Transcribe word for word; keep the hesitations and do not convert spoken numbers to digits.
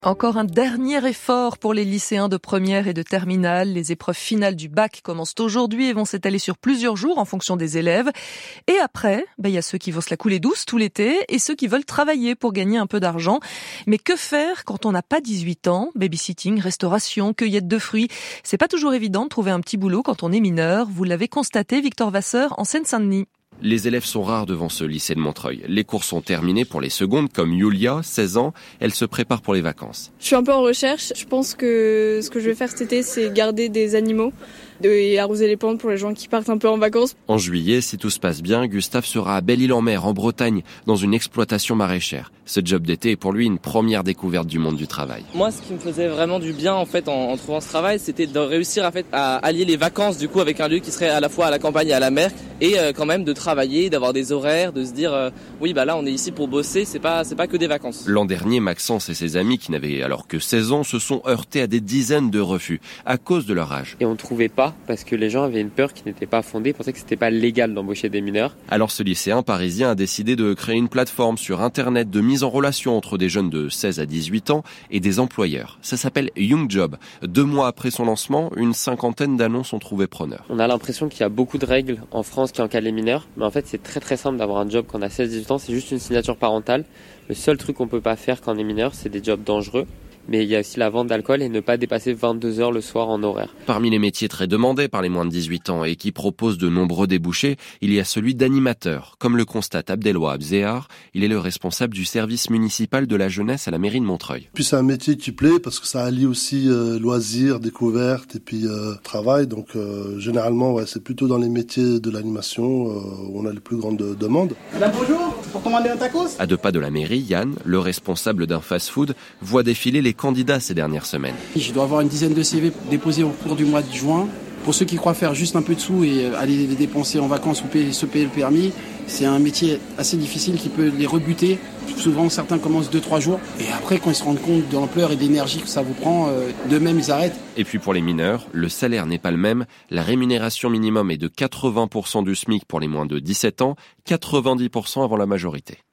Encore un dernier effort pour les lycéens de première et de terminale. Les épreuves finales du bac commencent aujourd'hui et vont s'étaler sur plusieurs jours en fonction des élèves. Et après, ben, y a ceux qui vont se la couler douce tout l'été et ceux qui veulent travailler pour gagner un peu d'argent. Mais que faire quand on n'a pas dix-huit ans? Babysitting, restauration, cueillette de fruits. C'est pas toujours évident de trouver un petit boulot quand on est mineur. Vous l'avez constaté, Victor Vasseur, en Seine-Saint-Denis. Les élèves sont rares devant ce lycée de Montreuil. Les cours sont terminés pour les secondes, comme Yulia, seize ans. Elle se prépare pour les vacances. Je suis un peu en recherche. Je pense que ce que je vais faire cet été, c'est garder des animaux et arroser les plantes pour les gens qui partent un peu en vacances. En juillet, si tout se passe bien, Gustave sera à Belle-Île-en-Mer, en Bretagne, dans une exploitation maraîchère. Ce job d'été est pour lui une première découverte du monde du travail. Moi, ce qui me faisait vraiment du bien en fait en, en trouvant ce travail, c'était de réussir en fait, à allier les vacances du coup avec un lieu qui serait à la fois à la campagne et à la mer, et euh, quand même de travailler, d'avoir des horaires, de se dire euh, oui bah là on est ici pour bosser, c'est pas c'est pas que des vacances. L'an dernier, Maxence et ses amis qui n'avaient alors que seize ans se sont heurtés à des dizaines de refus à cause de leur âge. Et on ne trouvait pas parce que les gens avaient une peur qui n'était pas fondée, pensaient que c'était pas légal d'embaucher des mineurs. Alors ce lycéen parisien a décidé de créer une plateforme sur internet de mise en relation entre des jeunes de seize à dix-huit ans et des employeurs. Ça s'appelle Young Job. Deux mois après son lancement, une cinquantaine d'annonces ont trouvé preneur. On a l'impression qu'il y a beaucoup de règles en France qui encadrent les mineurs, mais en fait c'est très très simple d'avoir un job quand on a seize à dix-huit ans, c'est juste une signature parentale. Le seul truc qu'on peut pas faire quand on est mineur, c'est des jobs dangereux. Mais il y a aussi la vente d'alcool et ne pas dépasser vingt-deux heures le soir en horaire. Parmi les métiers très demandés par les moins de dix-huit ans et qui proposent de nombreux débouchés, il y a celui d'animateur. Comme le constate Abdelwahab Zéhar, il est le responsable du service municipal de la jeunesse à la mairie de Montreuil. Puis c'est un métier qui plaît parce que ça allie aussi euh, loisirs, découvertes et puis euh, travail. Donc euh, généralement, ouais, c'est plutôt dans les métiers de l'animation euh, où on a les plus grandes demandes. Madame, bonjour, pour commander un tacos ? À deux pas de la mairie, Yann, le responsable d'un fast-food, voit défiler les candidats ces dernières semaines. Je dois avoir une dizaine de C V déposés au cours du mois de juin. Pour ceux qui croient faire juste un peu de sous et aller les dépenser en vacances ou payer, se payer le permis, c'est un métier assez difficile qui peut les rebuter. Souvent, certains commencent deux trois jours et après, quand ils se rendent compte de l'ampleur et de l'énergie que ça vous prend, euh, d'eux-mêmes, ils arrêtent. Et puis pour les mineurs, le salaire n'est pas le même. La rémunération minimum est de quatre-vingts pour cent du SMIC pour les moins de dix-sept ans, quatre-vingt-dix pour cent avant la majorité.